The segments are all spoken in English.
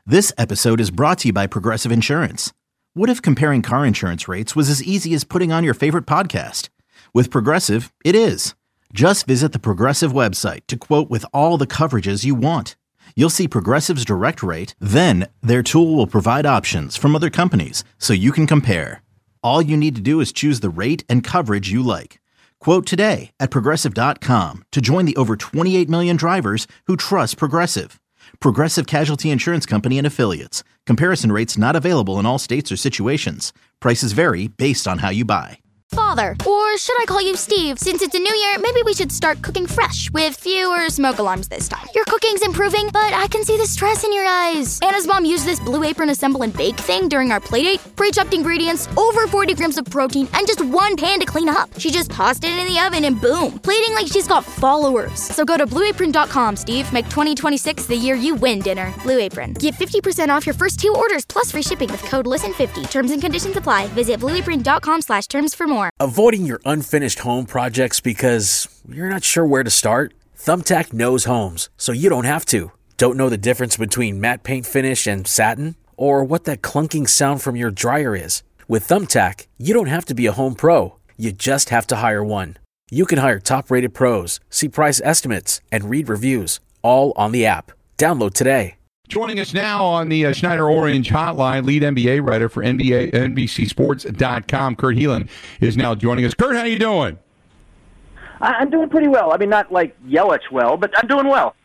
This episode is brought to you by Progressive Insurance. What if comparing car insurance rates was as easy as putting on your favorite podcast? With Progressive, it is. Just visit the Progressive website to quote with all the coverages you want. You'll see Progressive's direct rate, then their tool will provide options from other companies so you can compare. All you need to do is choose the rate and coverage you like. Quote today at Progressive.com to join the over 28 million drivers who trust Progressive. Progressive Casualty Insurance Company and Affiliates. Comparison rates not available in all states or situations. Prices vary based on how you buy. Father, or should I call you Steve? Since it's a new year, maybe we should start cooking fresh with fewer smoke alarms this time. Your cooking's improving, but I can see the stress in your eyes. Anna's mom used this Blue Apron assemble and bake thing during our playdate. Pre-chopped ingredients, over 40 grams of protein, and just one pan to clean up. She just tossed it in the oven and boom, plating like she's got followers. So go to blueapron.com, Steve. Make 2026 the year you win dinner. Blue Apron. Get 50% off your first 2 orders plus free shipping with code LISTEN50. Terms and conditions apply. Visit blueapron.com/terms for more. Avoiding your unfinished home projects because you're not sure where to start? Thumbtack knows homes, so you don't have to. Don't know the difference between matte paint finish and satin? Or what that clunking sound from your dryer is? With Thumbtack, you don't have to be a home pro. You just have to hire one. You can hire top-rated pros, see price estimates, and read reviews, all on the app. Download today. Joining us now on the Schneider Orange Hotline, lead NBA writer for NBCSports.com, Kurt Helin, is now joining us. Kurt, how you doing? I'm doing pretty well. I mean, not like Yelich well, but I'm doing well.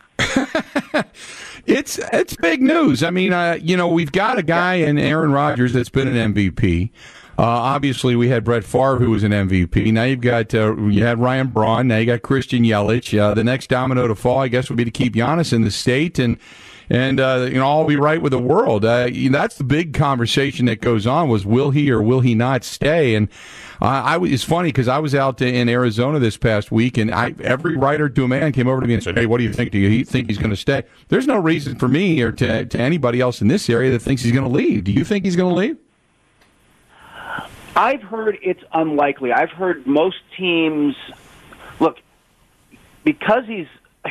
It's big news. I mean, we've got a guy in Aaron Rodgers that's been an MVP. Obviously, we had Brett Favre, who was an MVP. Now you've got you had Ryan Braun. Now you got Christian Yelich. The next domino to fall, I guess, would be to keep Giannis in the state and all be right with the world. That's the big conversation that goes on was will he or will he not stay? And it's funny because I was out in Arizona this past week, and every writer to a man came over to me and said, "Hey, what do you think? Do you think he's going to stay?" There's no reason for me or to anybody else in this area that thinks he's going to leave. Do you think he's going to leave? I've heard it's unlikely. I've heard most teams look because he's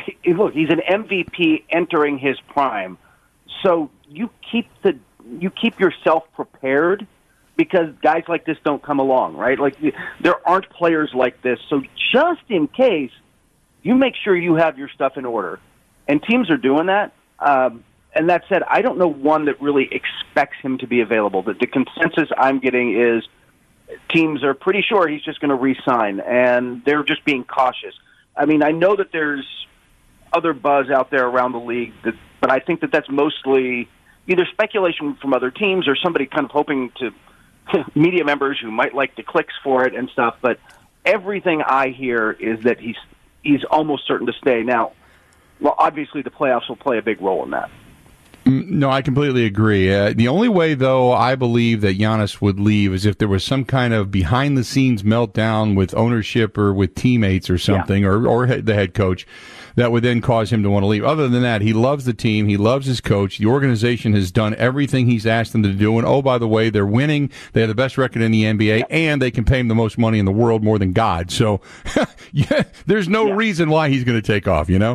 an MVP entering his prime. So you keep yourself prepared because guys like this don't come along, right? Like there aren't players like this. So just in case, you make sure you have your stuff in order. And teams are doing that. And that said, I don't know one that really expects him to be available. The consensus I'm getting is teams are pretty sure he's just going to re-sign, and they're just being cautious. I mean, I know that there's other buzz out there around the league, but I think that's mostly either speculation from other teams or somebody kind of hoping to media members who might like the clicks for it and stuff. But everything I hear is that he's almost certain to stay. Now, well, obviously the playoffs will play a big role in that. No, I completely agree. The only way, though, I believe that Giannis would leave is if there was some kind of behind-the-scenes meltdown with ownership or with teammates or something, or the head coach, that would then cause him to want to leave. Other than that, he loves the team. He loves his coach. The organization has done everything he's asked them to do. And, oh, by the way, they're winning. They have the best record in the NBA, and they can pay him the most money in the world, more than God. So there's no reason why he's going to take off, Yeah,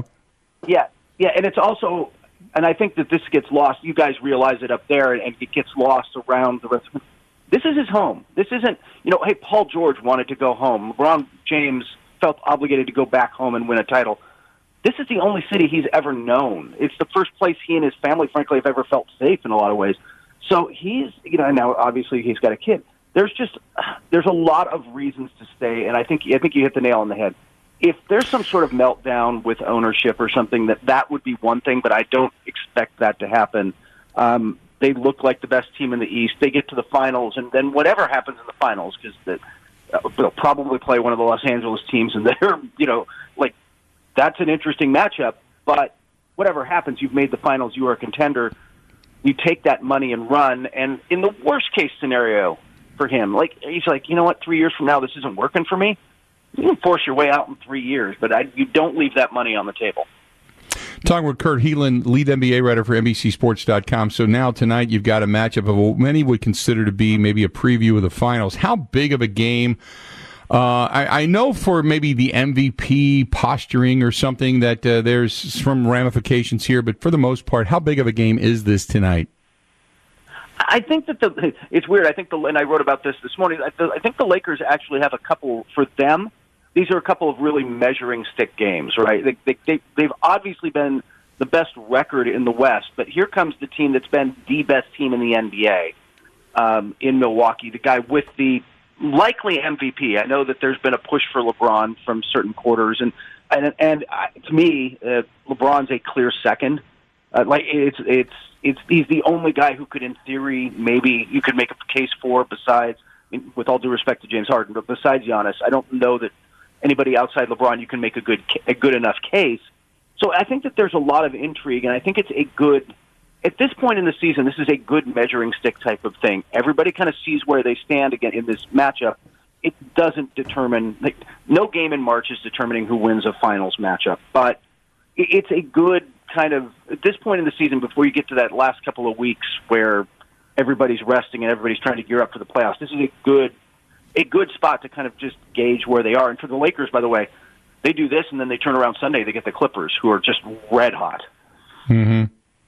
and it's also – and I think that this gets lost. You guys realize it up there, and it gets lost around the rest of it. This is his home. This isn't, hey, Paul George wanted to go home. LeBron James felt obligated to go back home and win a title. This is the only city he's ever known. It's the first place he and his family, frankly, have ever felt safe in a lot of ways. So he's, now obviously he's got a kid. There's a lot of reasons to stay, and I think you hit the nail on the head. If there's some sort of meltdown with ownership or something, that would be one thing, but I don't expect that to happen. They look like the best team in the East. They get to the finals, and then whatever happens in the finals, because they'll probably play one of the Los Angeles teams, and they're, that's an interesting matchup. But whatever happens, you've made the finals. You are a contender. You take that money and run, and in the worst-case scenario for him, he's like, you know what, 3 years from now, this isn't working for me. You can force your way out in 3 years, but you don't leave that money on the table. Talking with Kurt Helin, lead NBA writer for NBCSports.com. So now tonight you've got a matchup of what many would consider to be maybe a preview of the finals. How big of a game I know for maybe the MVP posturing or something that there's some ramifications here, but for the most part, how big of a game is this tonight? I think that it's weird. I think and I wrote about this morning. I think the Lakers actually have a couple for them. These are a couple of really measuring stick games, right? They've obviously been the best record in the West, but here comes the team that's been the best team in the NBA in Milwaukee, the guy with the likely MVP. I know that there's been a push for LeBron from certain quarters, and to me, LeBron's a clear second. He's the only guy who could, in theory, maybe you could make a case for. Besides, with all due respect to James Harden, but besides Giannis, I don't know that anybody outside LeBron you can make a good enough case. So I think that there's a lot of intrigue, and I think it's a good. At this point in the season, this is a good measuring stick type of thing. Everybody kind of sees where they stand again in this matchup. It doesn't determine, no game in March is determining who wins a finals matchup. But it's a good kind of, at this point in the season, before you get to that last couple of weeks where everybody's resting and everybody's trying to gear up for the playoffs, this is a good spot to kind of just gauge where they are. And for the Lakers, by the way, they do this and then they turn around Sunday, they get the Clippers, who are just red hot. Mm-hmm.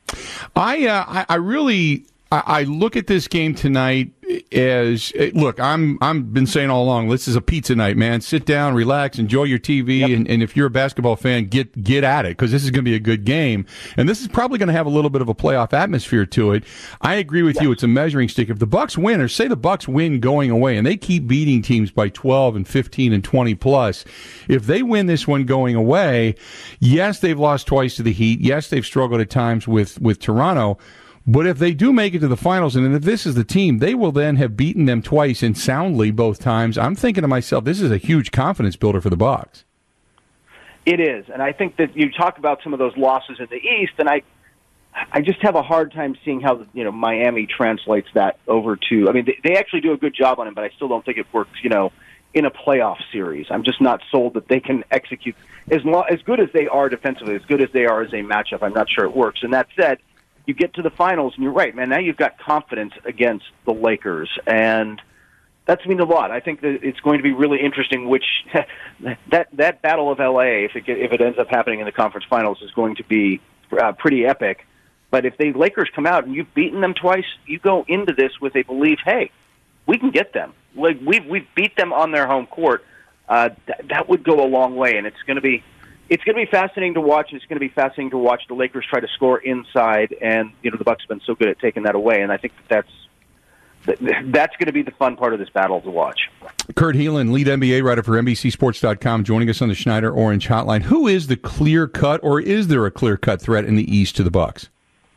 I look at this game tonight as, look, I'm been saying all along, this is a pizza night, man. Sit down, relax, enjoy your TV, yep. and if you're a basketball fan, get at it, because this is going to be a good game. And this is probably going to have a little bit of a playoff atmosphere to it. I agree with you. It's a measuring stick. If the Bucks win, or say the Bucks win going away, and they keep beating teams by 12 and 15 and 20 plus, if they win this one going away, yes, they've lost twice to the Heat. Yes, they've struggled at times with Toronto. But if they do make it to the finals, and if this is the team, they will then have beaten them twice and soundly both times. I'm thinking to myself, this is a huge confidence builder for the Bucks. It is, and I think that you talk about some of those losses in the East, and I just have a hard time seeing how Miami translates that over to. I mean, they actually do a good job on it, but I still don't think it works. In a playoff series, I'm just not sold that they can execute as good as they are defensively, as good as they are as a matchup. I'm not sure it works. And that said, you get to the finals, and you're right, man. Now you've got confidence against the Lakers, and that's mean a lot. I think that it's going to be really interesting. Which that Battle of LA, if it ends up happening in the conference finals, is going to be pretty epic. But if the Lakers come out and you've beaten them twice, you go into this with a belief, hey, we can get them. Like we've beat them on their home court. That would go a long way, and it's going to be fascinating to watch. It's going to be fascinating to watch the Lakers try to score inside, and the Bucks have been so good at taking that away. And I think that's going to be the fun part of this battle to watch. Kurt Helin, lead NBA writer for NBCSports.com, joining us on the Schneider Orange Hotline. Who is the clear-cut, or is there a clear-cut threat in the East to the Bucks?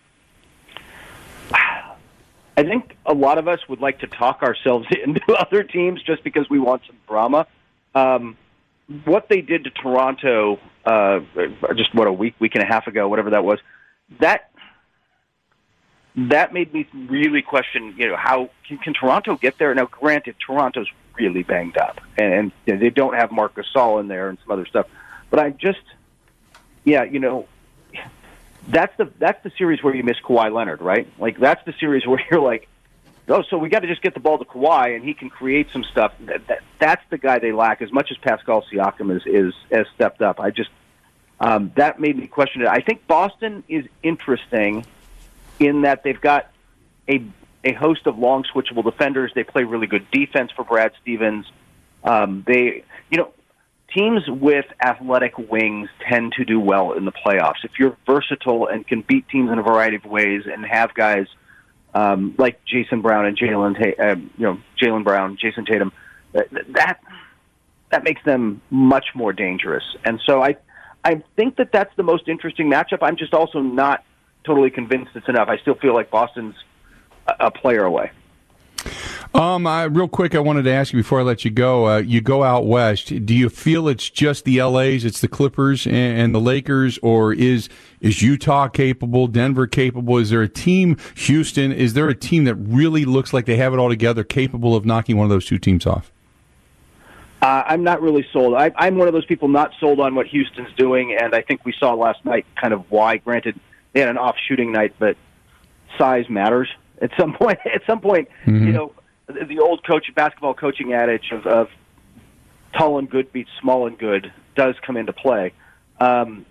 I think a lot of us would like to talk ourselves into other teams just because we want some drama. What they did to Toronto just a week and a half ago, whatever that was, that made me really question, how can Toronto get there? Now, granted, Toronto's really banged up, and they don't have Marc Gasol in there and some other stuff. But I just, that's the series where you miss Kawhi Leonard, right? Like, that's the series where you're like, oh, so we got to just get the ball to Kawhi, and he can create some stuff. That's the guy they lack. As much as Pascal Siakam has stepped up, I just that made me question it. I think Boston is interesting in that they've got a host of long switchable defenders. They play really good defense for Brad Stevens. Teams with athletic wings tend to do well in the playoffs. If you're versatile and can beat teams in a variety of ways and have guys like Jason Brown and Jaylen Brown, Jason Tatum, that makes them much more dangerous. And so I think that that's the most interesting matchup. I'm just also not totally convinced it's enough. I still feel like Boston's a player away. Real quick, I wanted to ask you before I let you go. You go out west. Do you feel it's just the LAs, it's the Clippers and the Lakers, or is Utah capable, Denver capable? Is there a team, Houston? Is there a team that really looks like they have it all together, capable of knocking one of those two teams off? I'm not really sold. I'm one of those people not sold on what Houston's doing, and I think we saw last night kind of why. Granted, they had an off shooting night, but size matters at some point. Mm-hmm. The old basketball coaching adage of tall and good beats small and good does come into play. And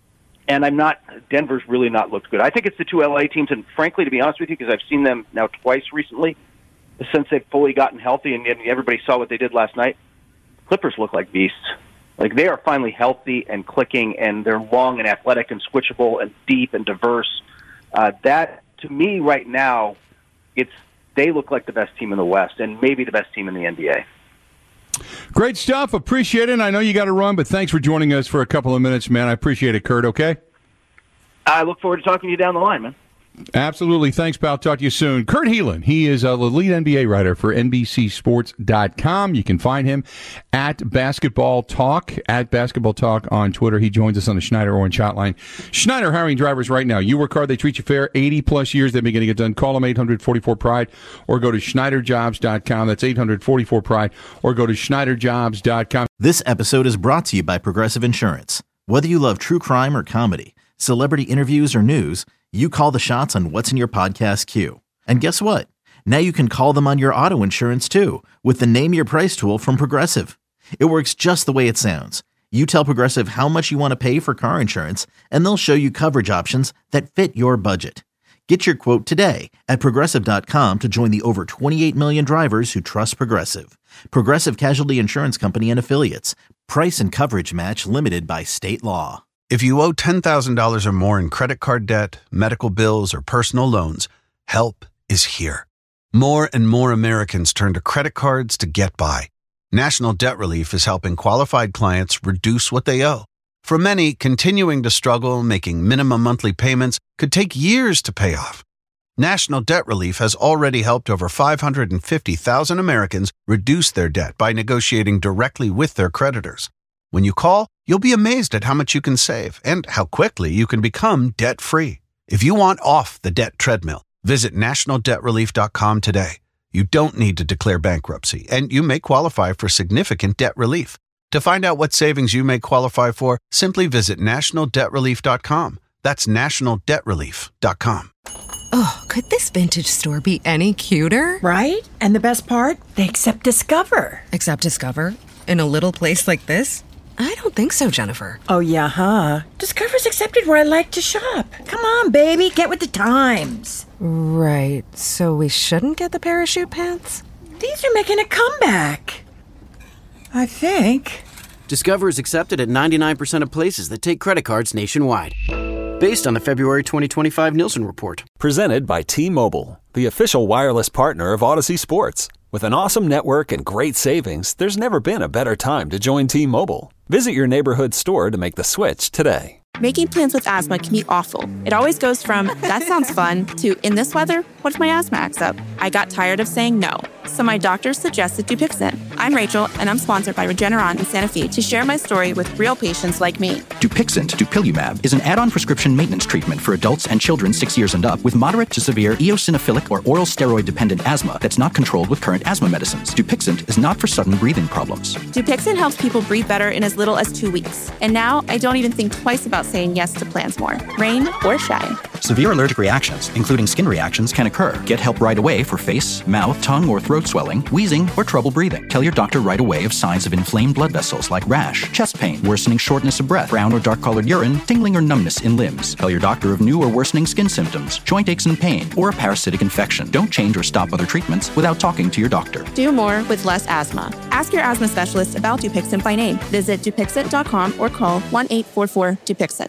Denver's really not looked good. I think it's the two LA teams, and frankly, to be honest with you, because I've seen them now twice recently, since they've fully gotten healthy, and everybody saw what they did last night, Clippers look like beasts. Like, they are finally healthy and clicking, and they're long and athletic and switchable and deep and diverse. That, to me, right now, they look like the best team in the West and maybe the best team in the NBA. Great stuff. Appreciate it. I know you got to run, but thanks for joining us for a couple of minutes, man. I appreciate it, Kurt, okay? I look forward to talking to you down the line, man. Absolutely. Thanks, pal. Talk to you soon. Kurt Helin, he is the lead NBA writer for NBCSports.com. You can find him at Basketball Talk on Twitter. He joins us on the Schneider Orange Hotline. Schneider hiring drivers right now. You work hard, they treat you fair. 80-plus years they've been getting it done. Call them 844-PRIDE or go to SchneiderJobs.com. That's 844-PRIDE or go to SchneiderJobs.com. This episode is brought to you by Progressive Insurance. Whether you love true crime or comedy, celebrity interviews or news, you call the shots on what's in your podcast queue. And guess what? Now you can call them on your auto insurance too with the Name Your Price tool from Progressive. It works just the way it sounds. You tell Progressive how much you want to pay for car insurance, and they'll show you coverage options that fit your budget. Get your quote today at Progressive.com to join the over 28 million drivers who trust Progressive. Progressive Casualty Insurance Company and Affiliates. Price and coverage match limited by state law. If you owe $10,000 or more in credit card debt, medical bills, or personal loans, help is here. More and more Americans turn to credit cards to get by. National Debt Relief is helping qualified clients reduce what they owe. For many, continuing to struggle making minimum monthly payments could take years to pay off. National Debt Relief has already helped over 550,000 Americans reduce their debt by negotiating directly with their creditors. When you call, you'll be amazed at how much you can save and how quickly you can become debt-free. If you want off the debt treadmill, visit nationaldebtrelief.com today. You don't need to declare bankruptcy, and you may qualify for significant debt relief. To find out what savings you may qualify for, simply visit nationaldebtrelief.com. That's nationaldebtrelief.com. Oh, could this vintage store be any cuter? Right? And the best part? They accept Discover. Accept Discover? In a little place like this? I don't think so, Jennifer. Oh, yeah, huh? Discover's accepted where I like to shop. Come on, baby, get with the times. Right, so we shouldn't get the parachute pants? These are making a comeback. I think. Discover is accepted at 99% of places that take credit cards nationwide. Based on the February 2025 Nielsen report. Presented by T-Mobile, the official wireless partner of Odyssey Sports. With an awesome network and great savings, there's never been a better time to join T-Mobile. Visit your neighborhood store to make the switch today. Making plans with asthma can be awful. It always goes from, that sounds fun, to, in this weather, what if my asthma acts up? I got tired of saying no, so my doctor suggested Dupixent. I'm Rachel, and I'm sponsored by Regeneron and Sanofi to share my story with real patients like me. Dupixent, dupilumab, is an add-on prescription maintenance treatment for adults and children 6 years and up with moderate to severe eosinophilic or oral steroid-dependent asthma that's not controlled with current asthma medicines. Dupixent is not for sudden breathing problems. Dupixent helps people breathe better in as little as 2 weeks. And now I don't even think twice about saying yes to plans more, rain or shine. Severe allergic reactions, including skin reactions, can occur. Get help right away for face, mouth, tongue, or throat swelling, wheezing, or trouble breathing. Tell your doctor right away of signs of inflamed blood vessels like rash, chest pain, worsening shortness of breath, brown or dark-colored urine, tingling or numbness in limbs. Tell your doctor of new or worsening skin symptoms, joint aches and pain, or a parasitic infection. Don't change or stop other treatments without talking to your doctor. Do more with less asthma. Ask your asthma specialist about Dupixent by name. Visit Dupixent.com or call 1-844-DUPIXENT.